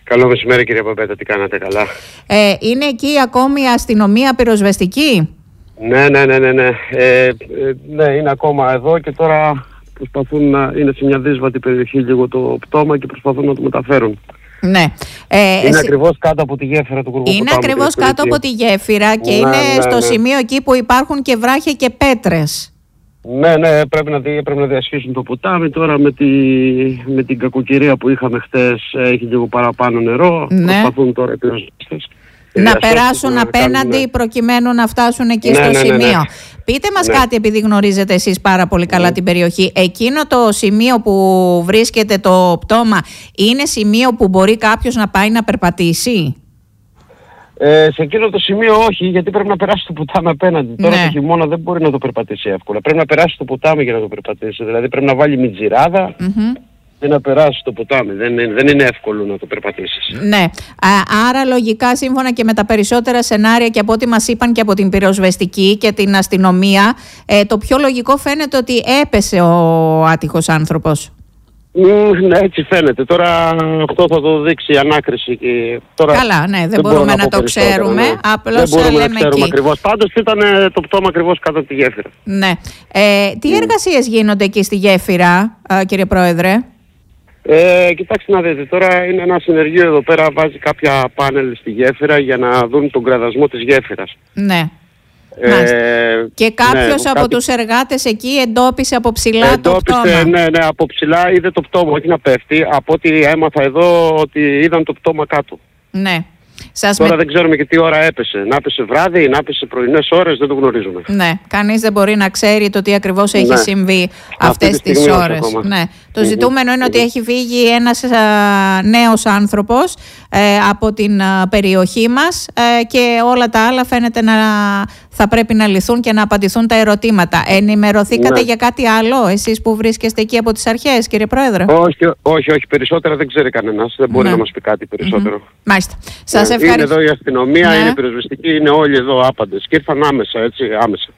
Καλό μεσημέρι κύριε Παπέτα, τι κάνατε, καλά? Είναι εκεί ακόμη η αστυνομία πυροσβεστική? Ναι, είναι ακόμα εδώ και τώρα προσπαθούν να είναι σε μια δύσβατη περιοχή λίγο το πτώμα και προσπαθούν να το μεταφέρουν. Ναι. Είναι ακριβώς κάτω από τη γέφυρα του Κουργοποτάμου. Είναι ακριβώς κάτω από τη γέφυρα και είναι στο σημείο εκεί που υπάρχουν και βράχια και πέτρες. Ναι, πρέπει να διασχίσουν το ποτάμι. Τώρα με την κακοκαιρία που είχαμε χτες έχει λίγο παραπάνω νερό. Ναι. Προσπαθούν τώρα οι πυροσβέστες να περάσουν απέναντι προκειμένου να φτάσουν εκεί στο σημείο. Ναι. Πείτε μας κάτι, επειδή γνωρίζετε εσείς πάρα πολύ καλά την περιοχή. Εκείνο το σημείο που βρίσκεται το πτώμα είναι σημείο που μπορεί κάποιος να πάει να περπατήσει? Σε εκείνο το σημείο όχι, γιατί πρέπει να περάσει το ποτάμι απέναντι. Τώρα το χειμώνα δεν μπορεί να το περπατήσει εύκολα. Πρέπει να περάσει το ποτάμι για να το περπατήσει. Δηλαδή πρέπει να βάλει μιτζιράδα και να περάσει το ποτάμι. Δεν είναι εύκολο να το περπατήσεις. Ναι. Άρα λογικά, σύμφωνα και με τα περισσότερα σενάρια και από ό,τι μας είπαν και από την πυροσβεστική και την αστυνομία, το πιο λογικό φαίνεται ότι έπεσε ο άτυχος άνθρωπος. Ναι, έτσι φαίνεται. Τώρα αυτό θα το δείξει η ανάκριση. Και τώρα καλά, ναι, δεν μπορούμε να το ξέρουμε. Ναι. Απλώς δεν μπορούμε λέμε να ξέρουμε εκεί. Ακριβώς. Πάντως ήταν το πτώμα ακριβώς κάτω από τη γέφυρα. Ναι. Τι εργασίες γίνονται εκεί στη γέφυρα, κύριε Πρόεδρε? Κοιτάξτε να δείτε, τώρα είναι ένα συνεργείο εδώ πέρα, βάζει κάποια πάνελ στη γέφυρα για να δουν τον κραδασμό της γέφυρας. Ναι. Και κάποιος από τους εργάτες εκεί εντόπισε από ψηλά το πτώμα. Ναι, από ψηλά είδε το πτώμα, όχι να πέφτει. Από ό,τι έμαθα εδώ ότι είδαν το πτώμα κάτω. Ναι. Τώρα δεν ξέρουμε και τι ώρα έπεσε. Να έπεσε βράδυ, να έπεσε πρωινές ώρες, δεν το γνωρίζουμε. Ναι, κανείς δεν μπορεί να ξέρει το τι ακριβώς έχει συμβεί αυτές τις ώρες. Ναι. Το ζητούμενο είναι ότι έχει φύγει ένας νέος άνθρωπος από την περιοχή μας και όλα τα άλλα φαίνεται να θα πρέπει να λυθούν και να απαντηθούν τα ερωτήματα. Ενημερωθήκατε για κάτι άλλο, εσείς που βρίσκεστε εκεί από τις αρχές, κύριε Πρόεδρε? Όχι, περισσότερα δεν ξέρει κανένας. Δεν μπορεί να μας πει κάτι περισσότερο. Μάλιστα. Σας ευχαριστώ. Είναι εδώ η αστυνομία, είναι η πυροσβεστική, είναι όλοι εδώ άπαντες και ήρθαν άμεσα.